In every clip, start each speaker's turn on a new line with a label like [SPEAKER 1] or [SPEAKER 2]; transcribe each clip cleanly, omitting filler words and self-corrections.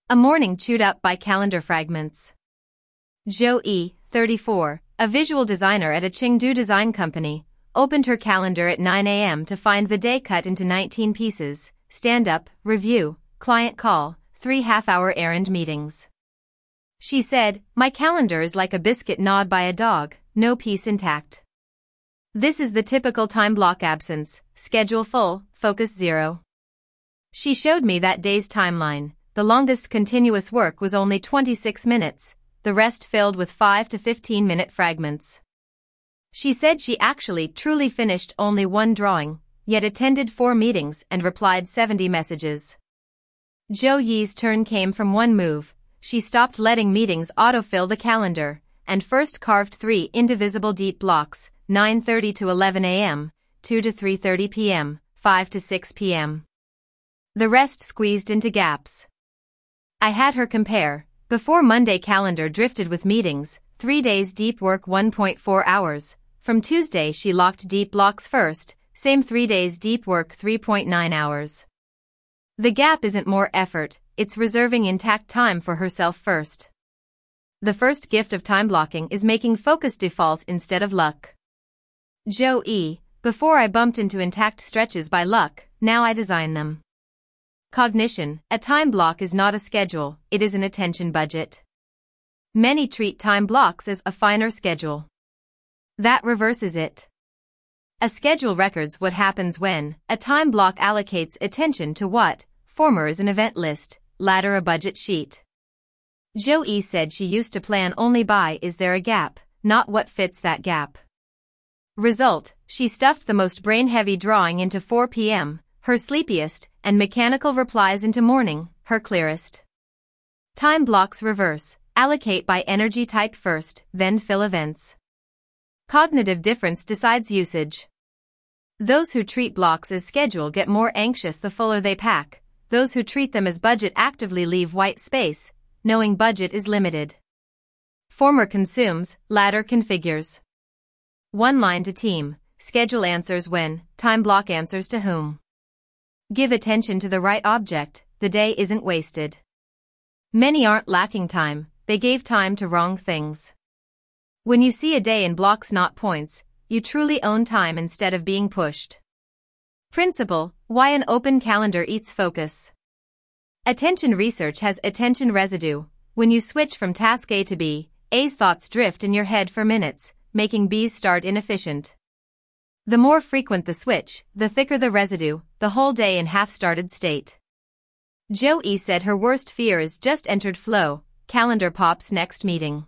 [SPEAKER 1] A morning chewed up by calendar fragments. Zhou Yi, 34, a visual designer at a Chengdu design company, opened her calendar at 9 a.m. to find the day cut into 19 pieces: stand-up, review, client call, 3 half-hour errand meetings. She said, "My calendar is like a biscuit gnawed by a dog, no piece intact. This is the typical time block absence: schedule full, focus zero." She showed me that day's timeline. The longest continuous work was only 26 minutes, the rest filled with 5 to 15-minute fragments. She said she actually truly finished only one drawing, yet attended 4 meetings and replied 70 messages. Zhou Yi's turn came from one move. She stopped letting meetings autofill the calendar, and first carved 3 indivisible deep blocks: 9:30 to 11 a.m., 2 to 3:30 p.m., 5 to 6 p.m. The rest squeezed into gaps. I had her compare. Before Monday calendar drifted with meetings, 3 days deep work 1.4 hours. From Tuesday she locked deep blocks first, same 3 days deep work 3.9 hours. The gap isn't more effort, it's reserving intact time for herself first. The first gift of time blocking is making focus default instead of luck. Zhou Yi, before I bumped into intact stretches by luck, now I design them. Cognition: a time block is not a schedule, it is an attention budget. Many treat time blocks as a finer schedule. That reverses it. A schedule records what happens when a time block allocates attention to what. Former is an event list, latter a budget sheet. Zhou Yi said she used to plan only by is there a gap, not what fits that gap. Result: she stuffed the most brain-heavy drawing into 4 p.m., her sleepiest, and mechanical replies into morning, her clearest. Time blocks reverse: allocate by energy type first, then fill events. Cognitive difference decides usage. Those who treat blocks as schedule get more anxious the fuller they pack. Those who treat them as budget actively leave white space, knowing budget is limited. Former consumes, latter configures. One line to team: schedule answers when, time block answers to whom. Give attention to the right object, the day isn't wasted. Many aren't lacking time, they gave time to wrong things. When you see a day in blocks not points, you truly own time instead of being pushed. Principle: why an open calendar eats focus. Attention research has attention residue. When you switch from task A to B, A's thoughts drift in your head for minutes, making B's start inefficient. The more frequent the switch, the thicker the residue, the whole day in half-started state. Zhou Yi said her worst fear is just entered flow, calendar pops next meeting.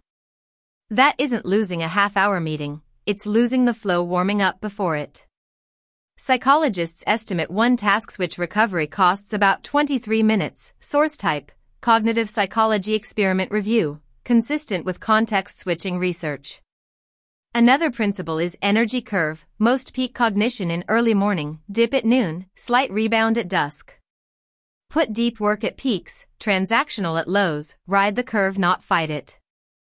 [SPEAKER 1] That isn't losing a half-hour meeting, it's losing the flow warming up before it. Psychologists estimate one task switch recovery costs about 23 minutes. Source type: Cognitive Psychology Experiment Review, consistent with context switching research. Another principle is energy curve: most peak cognition in early morning, dip at noon, slight rebound at dusk. Put deep work at peaks, transactional at lows, ride the curve not fight it.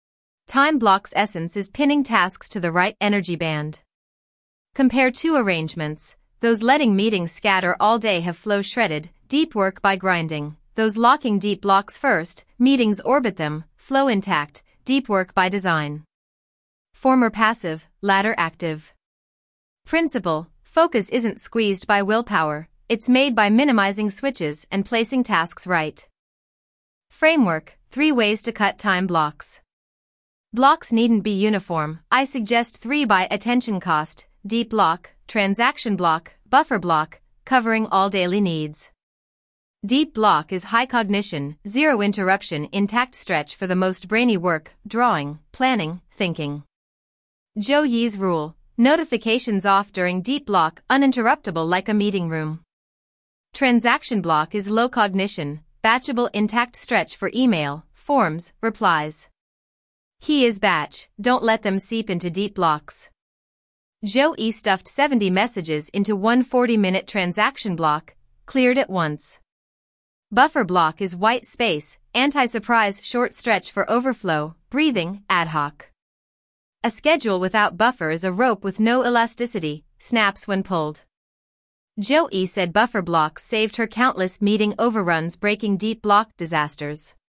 [SPEAKER 1] Time blocks essence is pinning tasks to the right energy band. Compare 2 arrangements: those letting meetings scatter all day have flow shredded, deep work by grinding. Those locking deep blocks first, meetings orbit them, flow intact, deep work by design. Former passive, latter active. Principle: focus isn't squeezed by willpower, it's made by minimizing switches and placing tasks right. Framework: 3 ways to cut time blocks. Blocks needn't be uniform. I suggest 3 by attention cost: deep block, transaction block, buffer block, covering all daily needs. Deep block is high cognition, zero interruption, intact stretch for the most brainy work: drawing, planning, thinking. Zhou Yi's rule: notifications off during deep block, uninterruptible like a meeting room. Transaction block is low cognition, batchable, intact stretch for email, forms, replies. He is batch, don't let them seep into deep blocks. Zhou Yi stuffed 70 messages into one 40-minute transaction block, cleared at once. Buffer block is white space, anti-surprise short stretch for overflow, breathing, ad hoc. A schedule without buffer is a rope with no elasticity, snaps when pulled. Zhou Yi said buffer blocks saved her countless meeting overruns, breaking deep block disasters.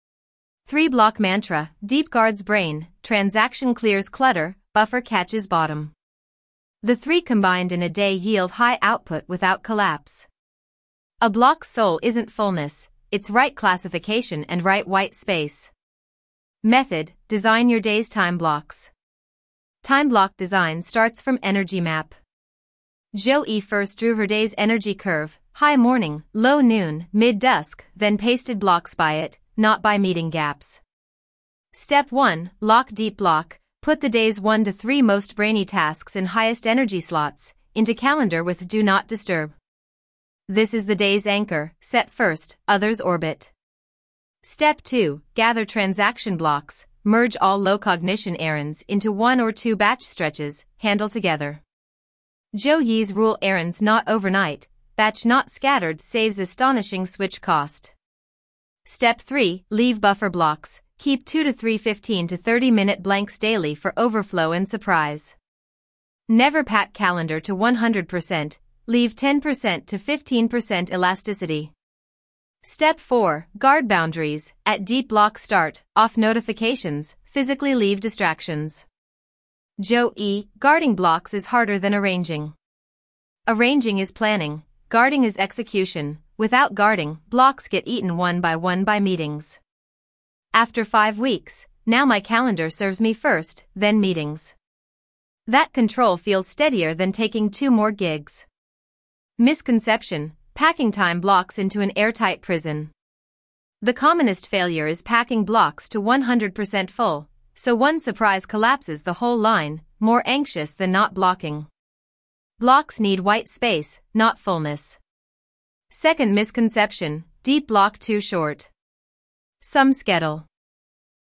[SPEAKER 1] 3-block mantra, deep guards brain, transaction clears clutter, buffer catches bottom. The three combined in a day yield high output without collapse. A block's soul isn't fullness, it's right classification and right white space. Method, design your day's time blocks. Time block design starts from energy map. Zhou Yi first drew her day's energy curve, high morning, low noon, mid-dusk, then pasted blocks by it, not by meeting gaps. Step 1, lock deep block, put the day's 1 to 3 most brainy tasks in highest energy slots, into calendar with do not disturb. This is the day's anchor, set first, others orbit. Step 2, gather transaction blocks, merge all low cognition errands into 1 or 2 batch stretches, handle together. Zhou Yi's rule: errands not overnight, batch not scattered saves astonishing switch cost. Step 3, leave buffer blocks, keep 2 to 3 15 to 30 minute blanks daily for overflow and surprise. Never pack calendar to 100%, leave 10% to 15% elasticity. Step 4, guard boundaries, at deep block start, off notifications, physically leave distractions. Zhou Yi, guarding blocks is harder than arranging. Arranging is planning, guarding is execution. Without guarding, blocks get eaten one by meetings. After 5 weeks, now my calendar serves me first, then meetings. That control feels steadier than taking 2 more gigs. Misconception, packing time blocks into an airtight prison. The commonest failure is packing blocks to 100% full, so one surprise collapses the whole line, more anxious than not blocking. Blocks need white space, not fullness. Second misconception, deep block too short. Some schedule.